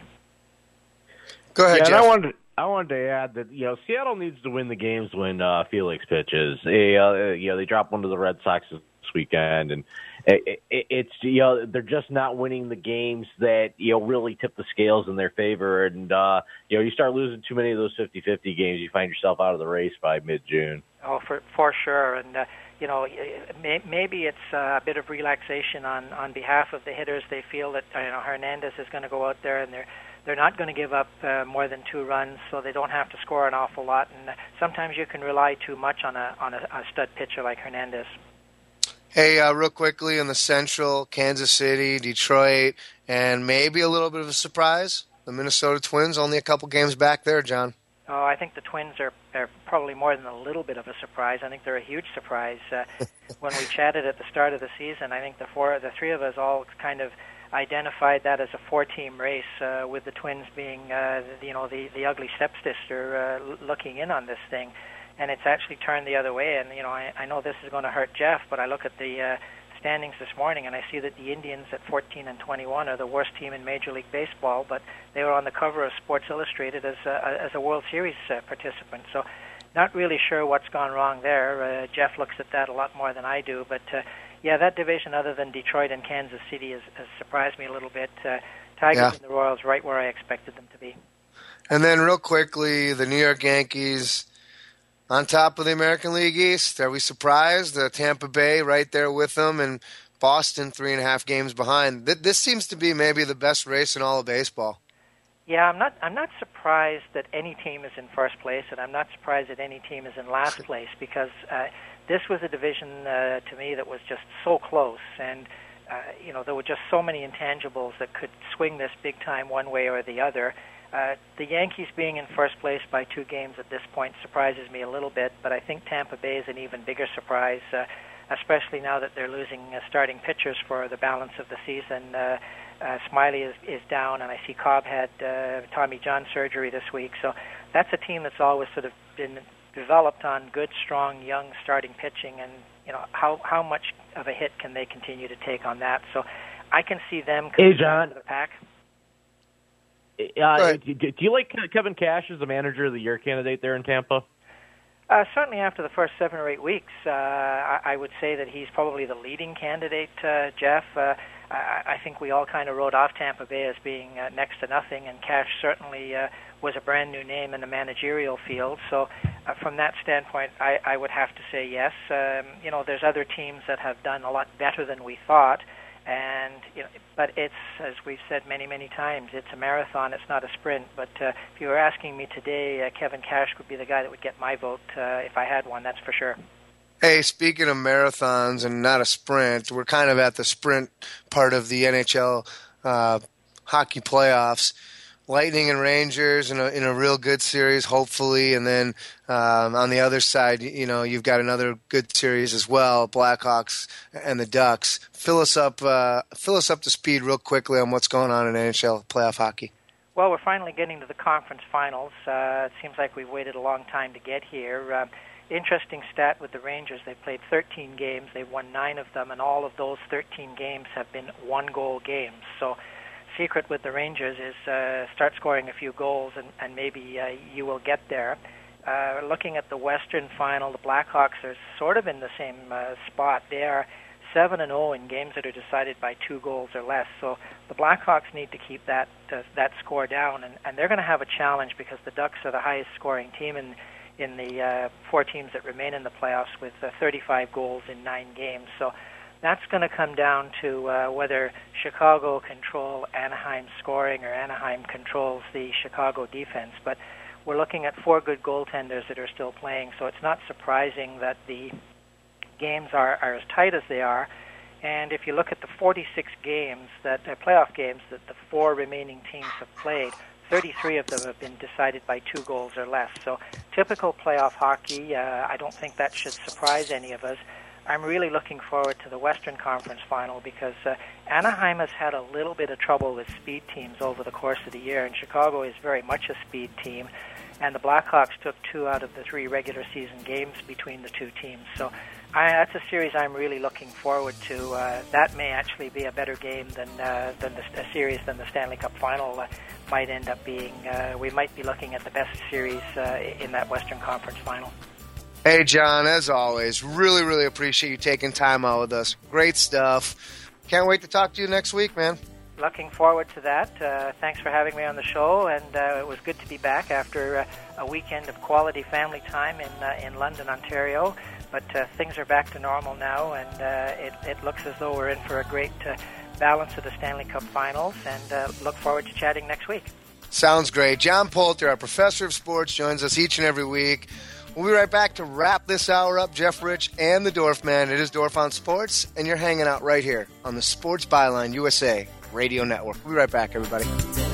S6: Go ahead,
S7: yeah,
S6: Jeff.
S7: And I wanted I wanted to add that you know Seattle needs to win the games when uh, Felix pitches. They, uh, you know, they dropped one to the Red Sox this weekend, and it, it, it's you know they're just not winning the games that you know really tip the scales in their favor. And uh, you know you start losing too many of those fifty-fifty games, you find yourself out of the race by mid-June.
S18: Oh, for for sure, and. Uh, You know, may, maybe it's a bit of relaxation on, on behalf of the hitters. They feel that you know Hernandez is going to go out there, and they're they're not going to give up uh, more than two runs, so they don't have to score an awful lot. And sometimes you can rely too much on a on a, a stud pitcher like Hernandez.
S6: Hey, uh, real quickly in the Central, Kansas City, Detroit, and maybe a little bit of a surprise, the Minnesota Twins, only a couple games back there, John.
S18: Oh, I think the Twins are, are probably more than a little bit of a surprise. I think they're a huge surprise. Uh, when we chatted at the start of the season, I think the four, the three of us all kind of identified that as a four-team race, uh, with the Twins being, uh, the, you know, the, the ugly stepsister uh, looking in on this thing. And it's actually turned the other way. And, you know, I, I know this is going to hurt Jeff, but I look at the uh, standings this morning, and I see that the Indians at fourteen and twenty-one are the worst team in Major League Baseball, but they were on the cover of Sports Illustrated as a, as a World Series uh, participant. So not really sure what's gone wrong there. Uh, Jeff looks at that a lot more than I do, but uh, yeah, that division other than Detroit and Kansas City has, has surprised me a little bit. Uh, Tigers
S6: yeah.
S18: and the Royals right where I expected them to be.
S6: And then real quickly, the New York Yankees on top of the American League East. Are we surprised? Uh, Tampa Bay right there with them, and Boston three and a half games behind. Th- this seems to be maybe the best race in all of baseball.
S18: Yeah, I'm not. I'm not surprised that any team is in first place, and I'm not surprised that any team is in last place because uh, this was a division uh, to me that was just so close, and uh, you know there were just so many intangibles that could swing this big time one way or the other. Uh, the Yankees being in first place by two games at this point surprises me a little bit, but I think Tampa Bay is an even bigger surprise, uh, especially now that they're losing uh, starting pitchers for the balance of the season. Uh, uh, Smiley is, is down, and I see Cobb had uh, Tommy John surgery this week. So that's a team that's always sort of been developed on good, strong, young starting pitching, and you know how how much of a hit can they continue to take on that. So I can see them coming
S7: hey, John.
S18: to the pack.
S7: Uh, do, do you like Kevin Cash as the manager of the year candidate there in Tampa?
S18: Uh, certainly after the first seven or eight weeks, uh, I, I would say that he's probably the leading candidate, uh, Jeff. Uh, I, I think we all kind of wrote off Tampa Bay as being uh, next to nothing, and Cash certainly uh, was a brand-new name in the managerial field. So uh, from that standpoint, I, I would have to say yes. Um, you know, there's other teams that have done a lot better than we thought. And you know, but it's, as we've said many, many times, it's a marathon. It's not a sprint. But uh, if you were asking me today, uh, Kevin Cash would be the guy that would get my vote uh, if I had one. That's for sure.
S6: Hey, speaking of marathons and not a sprint, we're kind of at the sprint part of the N H L uh, hockey playoffs. Lightning and Rangers in a in a real good series, hopefully, and then um, on the other side, you know, you've got another good series as well, Blackhawks and the Ducks. Fill us up, uh, fill us up to speed real quickly on what's going on in N H L playoff hockey.
S18: Well, we're finally getting to the conference finals. Uh, it seems like we've waited a long time to get here. Uh, interesting stat with the Rangers: they've played thirteen games, they've won nine of them, and all of those thirteen games have been one-goal games. So. Secret with the Rangers is uh, start scoring a few goals, and, and maybe uh, you will get there. Uh, looking at the Western Final, the Blackhawks are sort of in the same uh, spot. They are seven and zero in games that are decided by two goals or less. So the Blackhawks need to keep that uh, that score down, and, and they're going to have a challenge because the Ducks are the highest scoring team in in the uh, four teams that remain in the playoffs with uh, thirty-five goals in nine games. So. That's going to come down to uh, whether Chicago control Anaheim scoring or Anaheim controls the Chicago defense. But we're looking at four good goaltenders that are still playing, so it's not surprising that the games are, are as tight as they are. And if you look at the forty-six games, that uh, playoff games that the four remaining teams have played, thirty-three of them have been decided by two goals or less. So typical playoff hockey, uh, I don't think that should surprise any of us. I'm really looking forward to the Western Conference Final because uh, Anaheim has had a little bit of trouble with speed teams over the course of the year, and Chicago is very much a speed team, and the Blackhawks took two out of the three regular season games between the two teams. So I, that's a series I'm really looking forward to. Uh, that may actually be a better game than uh, than the, a series than the Stanley Cup Final uh, might end up being. Uh, we might be looking at the best series uh, in that Western Conference Final.
S6: Hey, John, as always, really, really appreciate you taking time out with us. Great stuff. Can't wait to talk to you next week, man.
S18: Looking forward to that. Uh, thanks for having me on the show, and uh, it was good to be back after uh, a weekend of quality family time in uh, in London, Ontario. But uh, things are back to normal now, and uh, it, it looks as though we're in for a great uh, balance of the Stanley Cup Finals, and uh, look forward to chatting next week.
S6: Sounds great. John Poulter, our professor of sports, joins us each and every week. We'll be right back to wrap this hour up. Jeff Rich and the Dorf Man. It is Dorf on Sports, and you're hanging out right here on the Sports Byline U S A Radio Network. We'll be right back, everybody.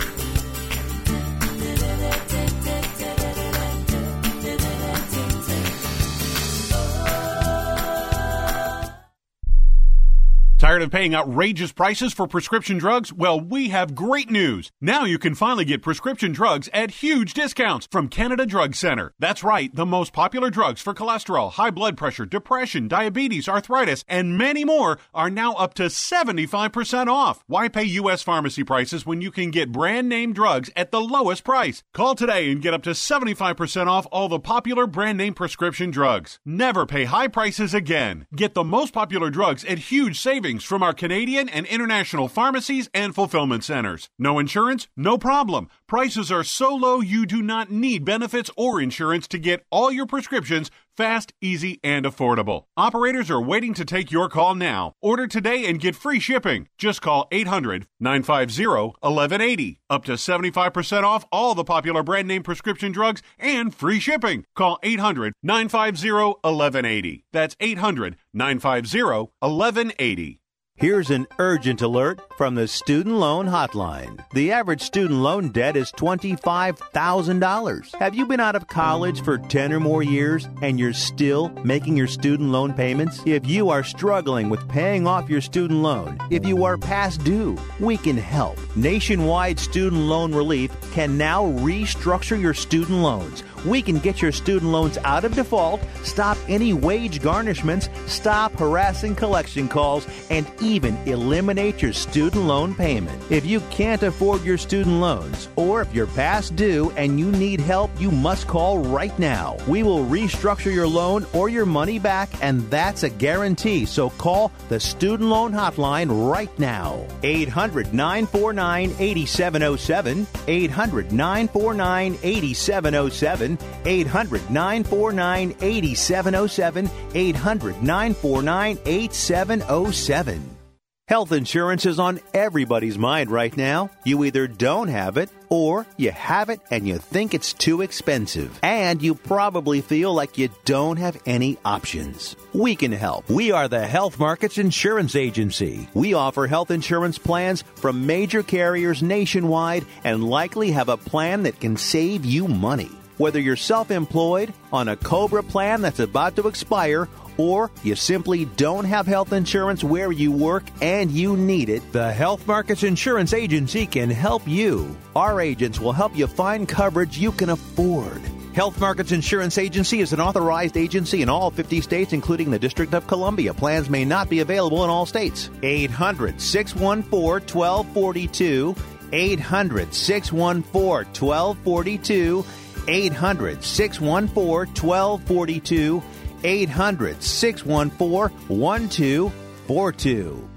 S1: Tired of paying outrageous prices for prescription drugs? Well, we have great news. Now you can finally get prescription drugs at huge discounts from Canada Drug Center. That's right, the most popular drugs for cholesterol, high blood pressure, depression, diabetes, arthritis, and many more are now up to seventy-five percent off. Why pay U S pharmacy prices when you can get brand name drugs at the lowest price? Call today and get up to seventy-five percent off all the popular brand name prescription drugs. Never pay high prices again. Get the most popular drugs at huge savings from our Canadian and international pharmacies and fulfillment centers. No insurance? No problem. Prices are so low you do not need benefits or insurance to get all your prescriptions fast, easy, and affordable. Operators are waiting to take your call now. Order today and get free shipping. Just call eight hundred, nine five zero, one one eight zero. Up to seventy-five percent off all the popular brand name prescription drugs and free shipping. Call eight hundred, nine five zero, one one eight zero. That's eight hundred, nine five zero, one one eight zero.
S17: Here's an urgent alert from the Student Loan Hotline. The average student loan debt is twenty-five thousand dollars. Have you been out of college for ten or more years and you're still making your student loan payments? If you are struggling with paying off your student loan, if you are past due, we can help. Nationwide Student Loan Relief can now restructure your student loans. We can get your student loans out of default, stop any wage garnishments, stop harassing collection calls, and even eliminate your student loan payment. If you can't afford your student loans, or if you're past due and you need help, you must call right now. We will restructure your loan or your money back, and that's a guarantee. So call the Student Loan Hotline right now. eight hundred, nine four nine, eight seven zero seven. eight hundred, nine four nine, eight seven zero seven. eight hundred, nine four nine, eight seven zero seven. eight hundred, nine four nine, eight seven zero seven. Health insurance is on everybody's mind right now. You either don't have it, or you have it and you think it's too expensive. And you probably feel like you don't have any options. We can help. We are the Health Markets Insurance Agency. We offer health insurance plans from major carriers nationwide and likely have a plan that can save you money. Whether you're self-employed, on a COBRA plan that's about to expire, or you simply don't have health insurance where you work and you need it, the Health Markets Insurance Agency can help you. Our agents will help you find coverage you can afford. Health Markets Insurance Agency is an authorized agency in all fifty states, including the District of Columbia. Plans may not be available in all states. eight hundred, six one four, one two four two. eight hundred, six one four, one two four two. eight hundred, six one four, one two four two. eight hundred, six one four, one two four two.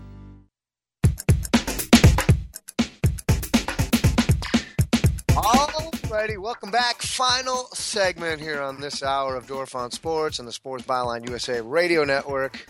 S6: Alrighty, welcome back. Final segment here on this hour of Dorf on Sports and the Sports Byline U S A Radio Network.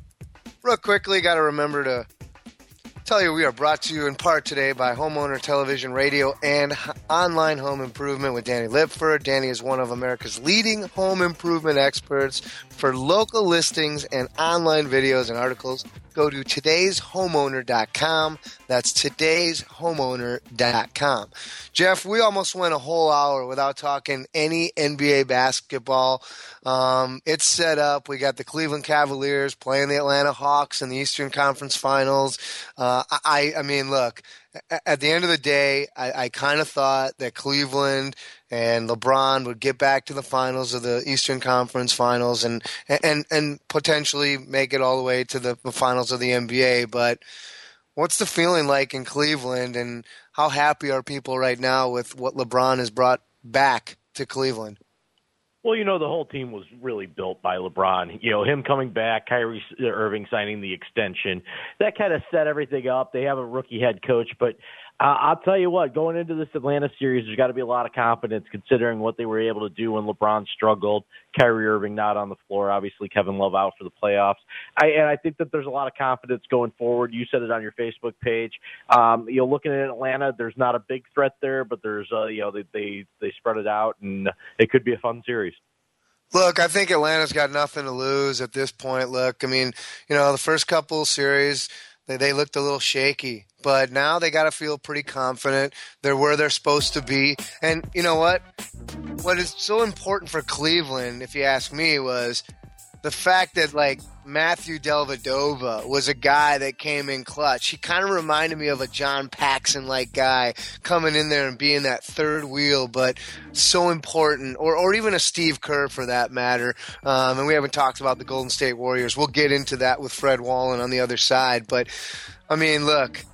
S6: Real quickly, got to remember to tell you we are brought to you in part today by Homeowner Television, Radio, and Online Home Improvement with Danny Lipford. Danny is one of America's leading home improvement experts. For local listings and online videos and articles, go to today's homeowner dot com. That's today's homeowner dot com. Jeff, we almost went a whole hour without talking any N B A basketball. Um, it's set up. We got the Cleveland Cavaliers playing the Atlanta Hawks in the Eastern Conference Finals. Uh, I, I mean, look, at the end of the day, I, I kind of thought that Cleveland and LeBron would get back to the finals of the Eastern Conference Finals and and and potentially make it all the way to the, the finals of the N B A. But what's the feeling like in Cleveland, and how happy are people right now with what LeBron has brought back to Cleveland?
S7: Well, you know, the whole team was really built by LeBron. You know, him coming back, Kyrie Irving signing the extension, that kind of set everything up. They have a rookie head coach, but uh, I'll tell you what, going into this Atlanta series, there's got to be a lot of confidence considering what they were able to do when LeBron struggled, Kyrie Irving not on the floor, obviously Kevin Love out for the playoffs. I, and I think that there's a lot of confidence going forward. You said it on your Facebook page. Um, you know, looking at Atlanta, there's not a big threat there, but there's, uh, you know, they, they, they spread it out, and it could be a fun series.
S6: Look, I think Atlanta's got nothing to lose at this point. Look, I mean, you know, the first couple series, they, they looked a little shaky. But now they got to feel pretty confident. They're where they're supposed to be. And you know what? What is so important for Cleveland, if you ask me, was the fact that, like, Matthew Dellavedova was a guy that came in clutch. He kind of reminded me of a John Paxson-like guy coming in there and being that third wheel, but so important. Or or even a Steve Kerr, for that matter. Um, and we haven't talked about the Golden State Warriors. We'll get into that with Fred Wallen on the other side. But, I mean, look,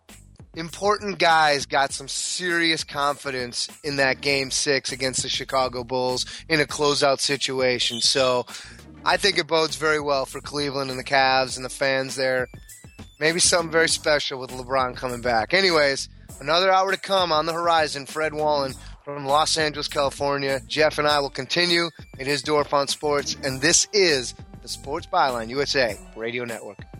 S6: important guys got some serious confidence in that game six against the Chicago Bulls in a closeout situation. So I think it bodes very well for Cleveland and the Cavs and the fans there. Maybe something very special with LeBron coming back. Anyways, another hour to come on the horizon. Fred Wallen from Los Angeles, California. Jeff and I will continue. It is Dorf on Sports, and this is the Sports Byline U S A Radio Network.